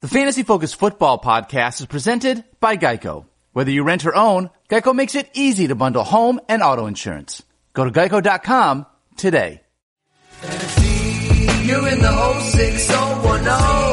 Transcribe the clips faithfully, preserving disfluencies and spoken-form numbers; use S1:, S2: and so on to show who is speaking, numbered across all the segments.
S1: The Fantasy Focus Football Podcast is presented by Geico. Whether you rent or own, Geico makes it easy to bundle home and auto insurance. Go to geico dot com today.
S2: Fantasy, you're in the oh six oh one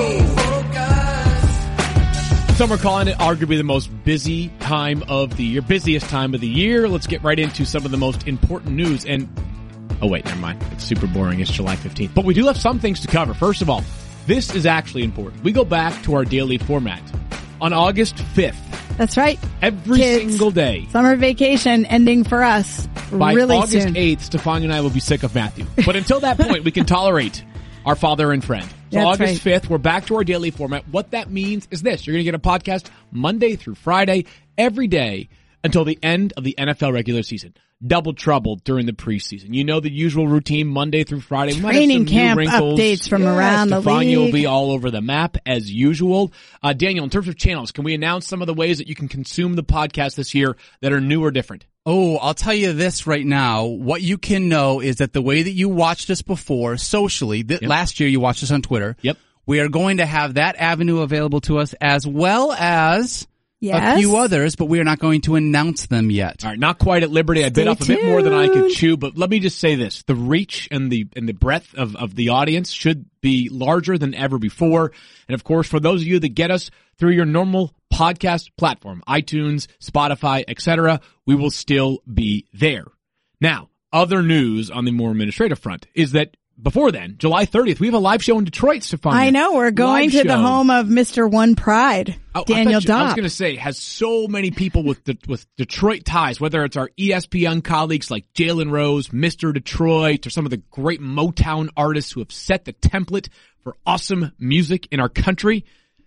S2: oh.
S3: Some are calling it arguably the most busy time of the year, busiest time of the year. Let's get right into some of the most important news. And, oh wait, never mind. It's super boring. It's July fifteenth. But we do have some things to cover. First of all, this is actually important. We go back to our daily format on August fifth.
S4: That's right.
S3: Every
S4: Kids,
S3: single day.
S4: Summer vacation ending for us
S3: By
S4: really
S3: August
S4: soon.
S3: eighth, Stefan and I will be sick of Matthew. But until that point, we can tolerate our father and friend. So
S4: That's
S3: August
S4: right.
S3: fifth, we're back to our daily format. What that means is this. You're going to get a podcast Monday through Friday, every day, until the end of the N F L regular season. Double trouble during the preseason. You know the usual routine, Monday through Friday. We might have
S4: Training
S3: some new
S4: camp
S3: wrinkles.
S4: updates from
S3: Yeah,
S4: around the
S3: Stefania
S4: league.
S3: will be all over the map as usual. Uh, Daniel, in terms of channels, can we announce some of the ways that you can consume the podcast this year that are new or different?
S5: Oh, I'll tell you this right now. What you can know is that the way that you watched us before socially, th-
S3: Yep.
S5: last year you watched us on Twitter.
S3: Yep.
S5: We are going to have that avenue available to us as well as
S4: Yes.
S5: a few others, but we are not going to announce them yet.
S3: All right, not quite at liberty. I bit
S4: Stay
S3: off a bit more than I could
S4: tuned.
S3: chew, but let me just say this. The reach and the and the breadth of, of the audience should be larger than ever before. And of course, for those of you that get us through your normal podcast platform, iTunes, Spotify, et cetera, we will still be there. Now, other news on the more administrative front is that before then, July thirtieth, we have a live show in Detroit, Stefania.
S4: I know. We're going
S3: Live
S4: to the
S3: show.
S4: home of Mister One Pride,
S3: Oh, I
S4: Daniel
S3: thought you- I was
S4: Dopp.
S3: going to say, has so many people with the, with Detroit ties, whether it's our E S P N colleagues like Jalen Rose, Mister Detroit, or some of the great Motown artists who have set the template for awesome music in our country,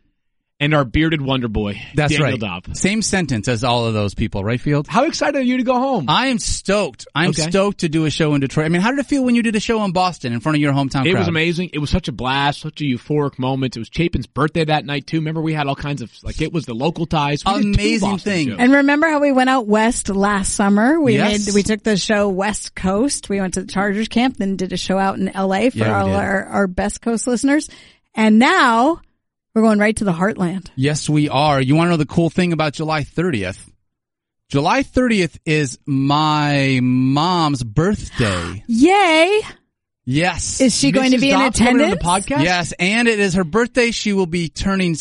S3: and our bearded wonder boy,
S5: That's
S3: Daniel
S5: right.
S3: Dopp.
S5: Same sentence as all of those people, right, Field?
S3: How excited are you to go home?
S5: I am stoked. I'm
S3: Okay.
S5: stoked to do a show in Detroit. I mean, how did it feel when you did a show in Boston in front of your hometown
S3: It
S5: crowd?
S3: was amazing. It was such a blast, such a euphoric moment. It was Chapin's birthday that night, too. Remember, we had all kinds of, like, it was the local ties. We did two
S5: Amazing
S3: Boston
S5: thing.
S3: shows.
S4: And remember how we went out west last summer? We
S5: Yes.
S4: made, we took the show West Coast. We went to the Chargers camp, then did a show out in L A for
S5: Yeah, we
S4: all
S5: did.
S4: our, our Best Coast listeners. And now we're going right to the heartland.
S5: Yes, we are. You want to know the cool thing about July thirtieth? July thirtieth is my mom's birthday.
S4: Yay!
S5: Yes.
S4: Is she going to
S3: Missus
S4: be in
S3: Dobbs coming on
S4: attendance?
S3: the podcast?
S5: Yes, and it is her birthday. She will be turning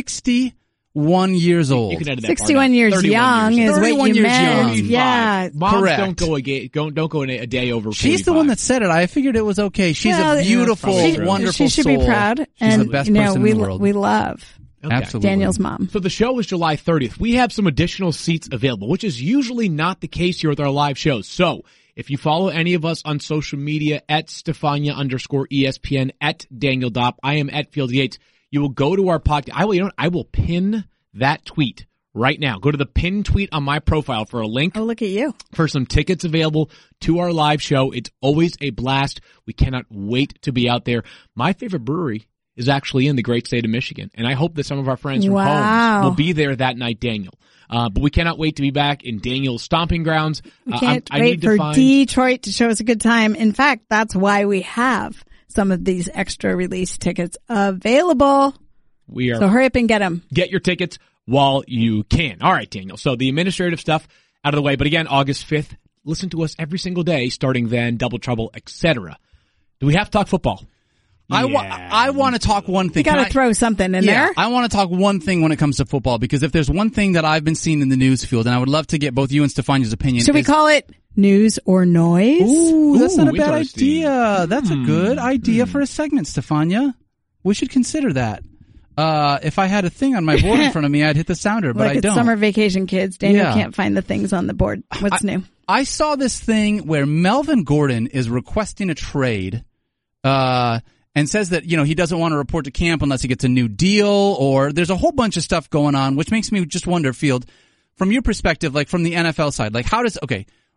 S5: sixty-one years old.
S3: You can edit that part
S4: sixty-one
S3: out.
S4: years
S3: thirty-one
S4: young
S3: years
S4: is
S3: old.
S4: what
S5: thirty-one
S4: you
S5: years
S4: meant.
S5: young.
S4: Yeah.
S3: Moms
S5: Correct.
S3: don't go a ga- don't don't go a, a day over.
S5: She's the one that said it. I figured it was okay. She's
S4: Well,
S5: a beautiful,
S3: probably true.
S5: wonderful
S4: She should
S5: soul.
S4: be proud.
S5: She's
S4: and,
S5: the best
S4: you know,
S5: person
S4: we,
S5: in the world.
S4: we love
S3: Okay.
S5: Absolutely.
S4: Daniel's mom.
S3: So the show is July thirtieth. We have some additional seats available, which is usually not the case here with our live shows. So if you follow any of us on social media at Stefania underscore E S P N, at Daniel Dopp, I am at Field Yates, you will go to our podcast. I will, you know what? I will pin that tweet right now. Go to the pin tweet on my profile for a link
S4: Oh, look at you.
S3: for some tickets available to our live show. It's always a blast. We cannot wait to be out there. My favorite brewery is actually in the great state of Michigan, and I hope that some of our friends from
S4: Wow.
S3: Holmes will be there that night, Daniel. Uh, but we cannot wait to be back in Daniel's stomping grounds.
S4: We
S3: Uh,
S4: can't
S3: I, I
S4: wait
S3: need to
S4: for
S3: find.
S4: Detroit to show us a good time. In fact, that's why we have some of these extra release tickets available.
S3: we are
S4: So hurry up and get them.
S3: get your tickets while you can. All right, Daniel. So the administrative stuff out of the way, but again, August fifth. Listen to us every single day, starting then, Double Trouble, et cetera. Do we have to talk football?
S5: I, wa-
S3: Yeah,
S5: I want to talk one thing.
S4: You got
S5: Can
S4: to
S5: I-
S4: throw something in
S5: yeah,
S4: there.
S5: I want to talk one thing when it comes to football, because if there's one thing that I've been seeing in the news field, and I would love to get both you and Stefania's opinion.
S4: Should we
S5: is-
S4: call it news or noise?
S5: Ooh, that's not a
S3: Ooh,
S5: bad
S3: interesting.
S5: idea. That's a good
S3: Hmm.
S5: idea for a segment, Stefania. We should consider that. Uh, if I had a thing on my board in front of me, I'd hit the sounder, but
S4: Look,
S5: I
S4: it's
S5: don't.
S4: summer vacation, kids. Daniel
S5: Yeah.
S4: can't find the things on the board. What's new?
S5: I saw this thing where Melvin Gordon is requesting a trade, uh, and says that, you know, he doesn't want to report to camp unless he gets a new deal, or there's a whole bunch of stuff going on, which makes me just wonder, Field, from your perspective, like from the N F L side, like how does, okay,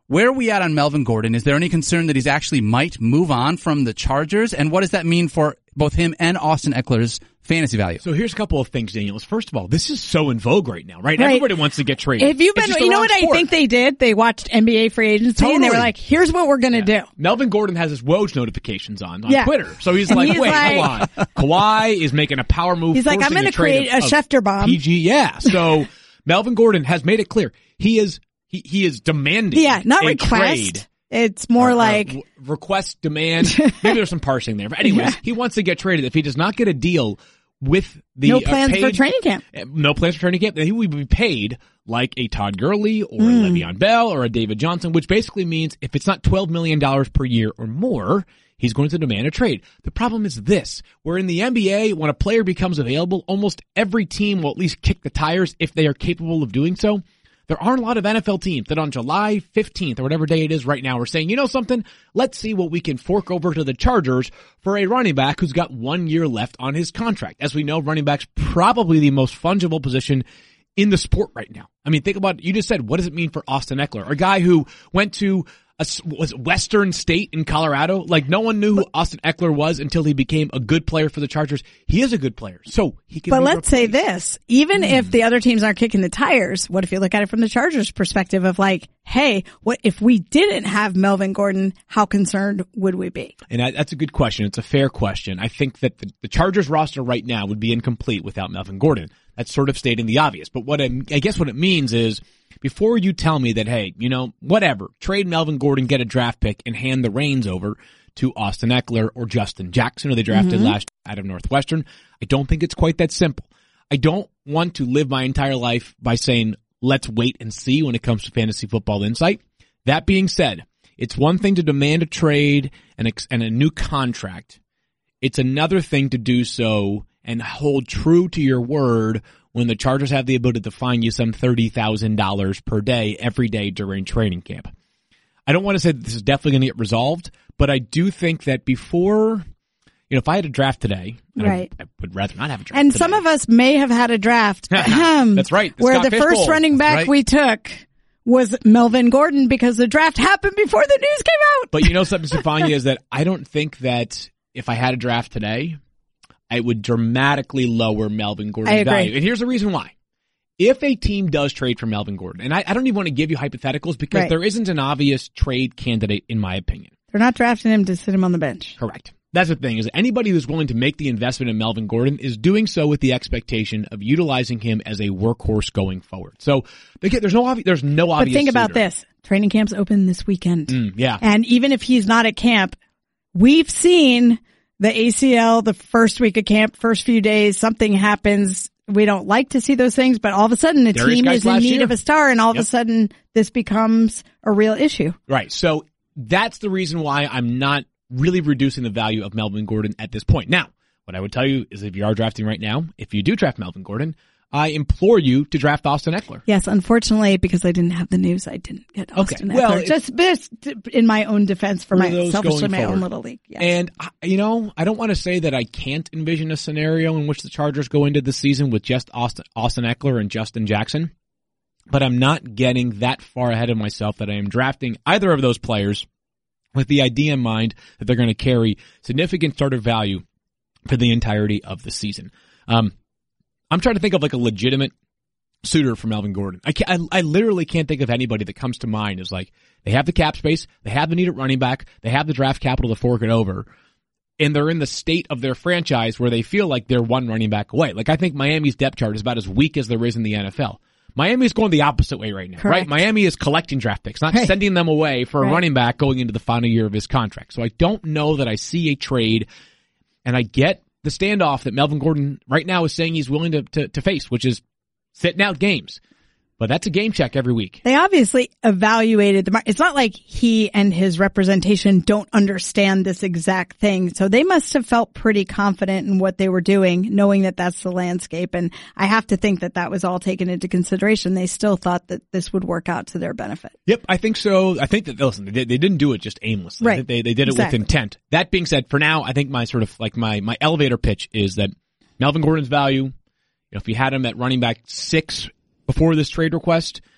S5: where are we at on Melvin Gordon? Is there any concern that he's actually might move on from the Chargers? And what does that mean for both him and Austin Eckler's fantasy value?
S3: So here's a couple of things, Daniel. First of all, this is so in vogue right now, right?
S4: Right.
S3: Everybody wants to get traded.
S4: If you've been, you know what
S3: sport.
S4: I think they did? They watched N B A free agency
S3: Totally.
S4: and they were like, here's what we're going to
S3: Yeah.
S4: do.
S3: Melvin Gordon has his Woj notifications on on
S4: Yeah.
S3: Twitter. So he's
S4: And
S3: like,
S4: he's
S3: wait,
S4: like-
S3: hold on. Kawhi is making a power move.
S4: He's like, I'm
S3: going to
S4: create a Schefter bomb.
S3: P G, yeah. So Melvin Gordon has made it clear. He is, he, he is demanding
S4: Yeah, not
S3: a
S4: request.
S3: trade.
S4: It's more
S3: Or- or
S4: like,
S3: w- request, demand. Maybe there's some parsing there. But anyways,
S4: Yeah.
S3: he wants to get traded. If he does not get a deal with the
S4: no plans
S3: uh,
S4: for
S3: paid-
S4: training camp.
S3: uh, no plans for training camp, then he would be paid like a Todd Gurley or
S4: Mm.
S3: a Le'Veon Bell or a David Johnson, which basically means if it's not twelve million dollars per year or more, he's going to demand a trade. The problem is this, where in the N B A, when a player becomes available, almost every team will at least kick the tires if they are capable of doing so. There aren't a lot of N F L teams that on July fifteenth or whatever day it is right now are saying, you know something, let's see what we can fork over to the Chargers for a running back who's got one year left on his contract. As we know, running back's probably the most fungible position in the sport right now. I mean, think about, you just said, what does it mean for Austin Eckler? A guy who went to a, was it Western State in Colorado? Like, no one knew who Austin Eckler was until he became a good player for the Chargers. He is a good player, so he can
S4: But
S3: be
S4: let's say
S3: replaced.
S4: this, even
S3: Hmm.
S4: if the other teams aren't kicking the tires, what if you look at it from the Chargers perspective of like, hey, what if we didn't have Melvin Gordon, how concerned would we be?
S3: And that, that's a good question. It's a fair question. I think that the, the Chargers roster right now would be incomplete without Melvin Gordon. That's sort of stating the obvious. But what I, I guess what it means is, before you tell me that, hey, you know, whatever, trade Melvin Gordon, get a draft pick, and hand the reins over to Austin Eckler or Justin Jackson, who they drafted
S4: Mm-hmm.
S3: last year out of Northwestern, I don't think it's quite that simple. I don't want to live my entire life by saying, let's wait and see when it comes to Fantasy Football Insight. That being said, it's one thing to demand a trade and, ex- and a new contract. It's another thing to do so and hold true to your word when the Chargers have the ability to fine you some thirty thousand dollars per day every day during training camp. I don't want to say that this is definitely going to get resolved, but I do think that before, you know, if I had a draft today, and I-
S4: Right.
S3: I, would rather not have a draft
S4: And
S3: today.
S4: some of us may have had a draft. ahem,
S3: That's right, the
S4: where
S3: Scott
S4: the
S3: Fish
S4: first
S3: Bowl.
S4: running back
S5: Right.
S4: we took was Melvin Gordon because the draft happened before the news came out.
S3: But you know something, Stefania, is that I don't think that if I had a draft today, I would dramatically lower Melvin Gordon's
S4: I agree.
S3: value. And here's the reason why. If a team does trade for Melvin Gordon, and I, I don't even want to give you hypotheticals because
S4: Right.
S3: there isn't an obvious trade candidate in my opinion.
S4: They're not drafting him to sit him on the bench.
S3: Correct. That's the thing, is that anybody who's willing to make the investment in Melvin Gordon is doing so with the expectation of utilizing him as a workhorse going forward. So again, there's no obvious, there's no
S4: But
S3: obvious
S4: think about
S3: suitor.
S4: this. Training camp's open this weekend.
S3: Mm, yeah.
S4: And even if he's not at camp, we've seen the A C L the first week of camp, first few days, something happens. We don't like to see those things, but all of a sudden a
S3: Darius
S4: team
S3: Geis
S4: is in
S3: last
S4: need
S3: year.
S4: of a star and all of
S3: Yep.
S4: a sudden this becomes a real issue.
S3: Right. So that's the reason why I'm not really reducing the value of Melvin Gordon at this point. Now, what I would tell you is if you are drafting right now, if you do draft Melvin Gordon, I implore you to draft Austin Eckler.
S4: Yes, unfortunately, because I didn't have the news, I didn't get Austin
S3: well,
S4: Eckler.
S3: if-
S4: Just, just in my own defense for
S3: For
S4: my
S3: those
S4: selfishly
S3: going
S4: my own
S3: forward.
S4: little league. Yes.
S3: And, I- you know, I don't want to say that I can't envision a scenario in which the Chargers go into the season with just Austin, Austin Eckler and Justin Jackson, but I'm not getting that far ahead of myself that I am drafting either of those players with the idea in mind that they're going to carry significant starter value for the entirety of the season. Um, I'm trying to think of like a legitimate suitor for Melvin Gordon. I, can't, I I literally can't think of anybody that comes to mind as like, they have the cap space, they have the need at running back, they have the draft capital to fork it over, and they're in the state of their franchise where they feel like they're one running back away. Like I think Miami's depth chart is about as weak as there is in the N F L. Miami's going the opposite way right now,
S4: Correct.
S3: right? Miami is collecting draft picks, not
S4: Right.
S3: sending them away for a
S4: Right.
S3: running back going into the final year of his contract. So I don't know that I see a trade, and I get the standoff that Melvin Gordon right now is saying he's willing to, to, to face, which is sitting out games. But that's a game check every week.
S4: They obviously evaluated the market. It's not like he and his representation don't understand this exact thing. So they must have felt pretty confident in what they were doing, knowing that that's the landscape. And I have to think that that was all taken into consideration. They still thought that this would work out to their benefit.
S3: Yep, I think so. I think that, listen, they, they didn't do it just aimlessly.
S4: Right.
S3: They, they did it
S4: Exactly.
S3: with intent. That being said, for now, I think my sort of, like my, my elevator pitch is that Melvin Gordon's value, you know, if you had him at running back six before this trade request,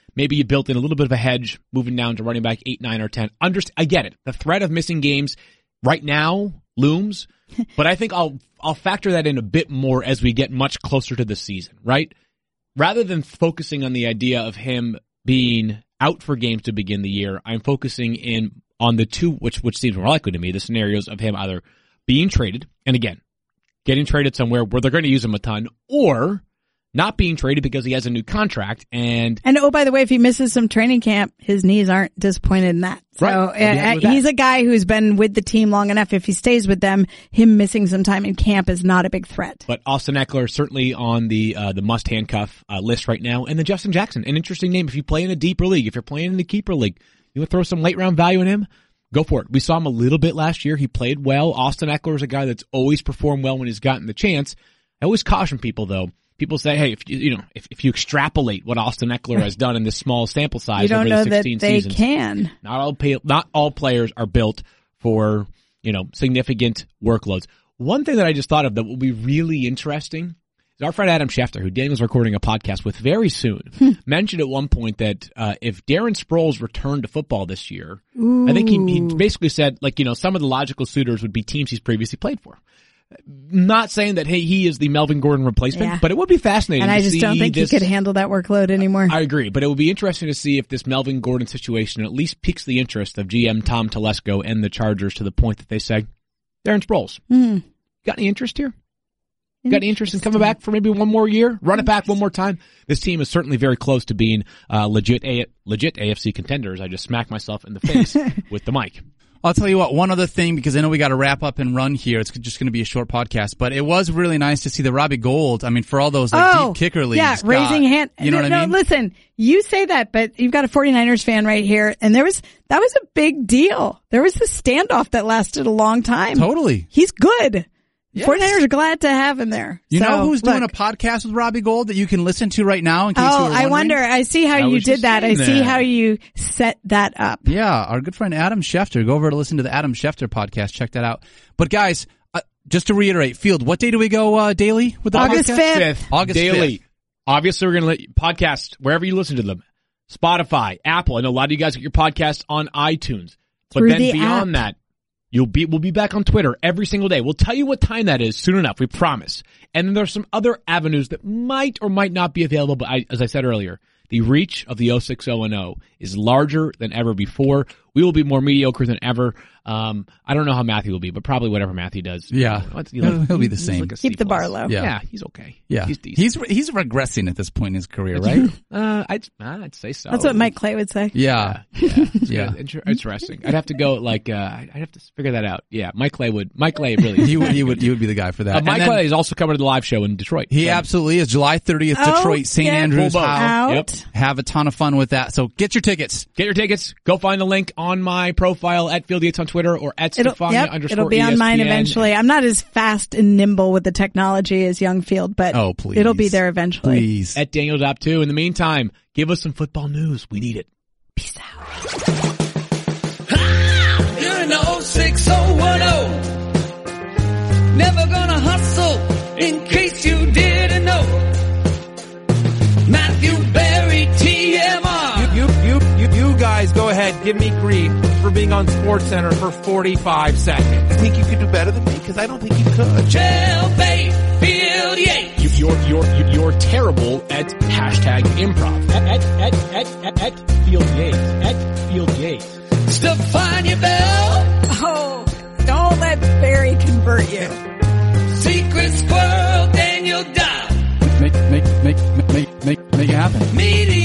S3: maybe you built in a little bit of a hedge moving down to running back eight, nine, or ten. Underst- I get it. The threat of missing games right now looms, but I think I'll I'll factor that in a bit more as we get much closer to the season, right? Rather than focusing on the idea of him being out for games to begin the year, I'm focusing in on the two, which which seems more likely to me, the scenarios of him either being traded, and again, getting traded somewhere where they're going to use him a ton, or not being traded because he has a new contract. And
S4: and oh, by the way, if he misses some training camp, his knees aren't disappointed in that. So
S3: Right.
S4: uh, he's a guy who's been with the team long enough. If he stays with them, him missing some time in camp is not a big threat.
S3: But Austin Eckler certainly on the uh, the must handcuff uh, list right now. And then Justin Jackson, an interesting name. If you play in a deeper league, if you're playing in the keeper league, you want to throw some late round value in him? Go for it. We saw him a little bit last year. He played well. Austin Eckler is a guy that's always performed well when he's gotten the chance. I always caution people though. People say, hey, if you, you know, if, if you extrapolate what Austin Eckler has done in this small sample size
S4: You don't
S3: over
S4: know
S3: the
S4: that
S3: sixteen
S4: they
S3: seasons,
S4: can.
S3: not all pay, not all players are built for, you know, significant workloads. One thing that I just thought of that will be really interesting is our friend Adam Schefter, who Daniel's recording a podcast with very soon, mentioned at one point that uh, if Darren Sproles returned to football this year,
S4: Ooh.
S3: I think he, he basically said, like, you know, some of the logical suitors would be teams he's previously played for. Not saying that, hey, he is the Melvin Gordon replacement,
S4: Yeah.
S3: but it would be fascinating
S4: And
S3: to
S4: I just
S3: see
S4: don't think
S3: this.
S4: he could handle that workload anymore.
S3: I agree, but it would be interesting to see if this Melvin Gordon situation at least piques the interest of G M Tom Telesco and the Chargers to the point that they say, Darren Sproles,
S4: Mm.
S3: got any interest here? Got any interest in coming back for maybe one more year? Run it back one more time? This team is certainly very close to being uh, legit a- legit A F C contenders. I just smacked myself in the face with the mic.
S5: I'll tell you what, one other thing, because I know we got to wrap up and run here. It's just going to be a short podcast, but it was really nice to see the Robbie Gould. I mean, for all those like
S4: Oh,
S5: deep kicker leagues.
S4: yeah, raising
S5: God,
S4: hand.
S5: You know
S4: no,
S5: what
S4: no,
S5: I mean?
S4: listen, you say that, but you've got a 49ers fan right here, and there was, that was a big deal. There was this standoff that lasted a long time.
S5: Totally.
S4: He's good.
S5: Yes.
S4: 49ers are glad to have him there.
S5: You
S4: So,
S5: know who's doing a
S4: look.
S5: podcast with Robbie Gould that you can listen to right now in case you
S4: Oh,
S5: were
S4: I
S5: wondering?
S4: wonder. I see how
S3: I
S4: you
S3: was
S4: did
S3: just
S4: that. I
S3: saying
S4: see
S3: that.
S4: how you set that up.
S5: Yeah, our good friend Adam Schefter. Go over to listen to the Adam Schefter podcast. Check that out. But guys, uh, just to reiterate, Field, what day do we go uh, daily with the
S4: August
S5: podcast?
S4: fifth.
S5: August
S3: daily.
S5: fifth.
S3: Obviously, we're going to let you podcast wherever you listen to them. Spotify, Apple. I know a lot of you guys get your podcast on iTunes. But
S4: Through
S3: then
S4: the
S3: beyond
S4: app.
S3: that, you'll be, we'll be back on Twitter every single day. We'll tell you what time that is soon enough. We promise. And then there's some other avenues that might or might not be available. But I, as I said earlier, the reach of the oh six oh and oh is larger than ever before. We will be more mediocre than ever. Um, I don't know how Matthew will be, but probably whatever Matthew does.
S5: Yeah.
S3: What's-
S5: He'll- he'll be the
S3: he's
S5: same.
S3: like a
S4: Keep
S3: C
S4: the
S3: plus.
S4: bar low.
S5: Yeah.
S3: Yeah, he's okay.
S5: Yeah,
S3: He's decent.
S5: he's he's regressing at this point in his career, right?
S3: Uh, I'd, I'd say so.
S4: That's what Mike Clay would say.
S5: Yeah,
S3: Yeah, it's
S5: Yeah.
S3: good. Inter- interesting. I'd have to go like uh, I'd have to figure that out. Yeah, Mike Clay would. Mike Clay really.
S5: he would he would he would be the guy for that.
S3: uh,
S5: And
S3: Mike
S5: then
S3: Clay is also coming to the live show in Detroit.
S5: he
S3: So,
S5: absolutely is. July thirtieth,
S4: Oh,
S5: Detroit, Saint
S4: get
S5: Andrews
S3: Full boat.
S5: House.
S4: Out.
S3: Yep.
S5: Have a ton of fun with that. So get your tickets.
S3: Get your tickets. Go find the link on my profile at Field Yates on Twitter or at
S4: It'll,
S3: Stefania
S4: yep,
S3: underscore
S4: it'll be on
S3: E S P N.
S4: mine eventually. I'm not as fast and nimble with the technology as Youngfield, but
S5: Oh, please.
S4: it'll be there eventually.
S5: Please.
S3: At Daniel Dop two. In the meantime, give us some football news. We need it.
S4: Peace out.
S2: You're an oh six oh one oh. Never gonna hustle in case you didn't know. Matthew Berry, T M R.
S6: You, you, you, you guys go ahead, give me grief for being on SportsCenter for forty-five seconds.
S7: I think you could do better than me because I don't think you could.
S2: Jailbait, Field Yates.
S3: You, you're, you're, you're terrible at hashtag improv. At, at, at, at, at, at Field Yates. At Field Yates.
S2: Stefania Bell.
S4: Oh, don't let Barry convert you.
S2: Secret Squirrel, Daniel Dodd.
S5: Make make make make make make it happen.
S2: Media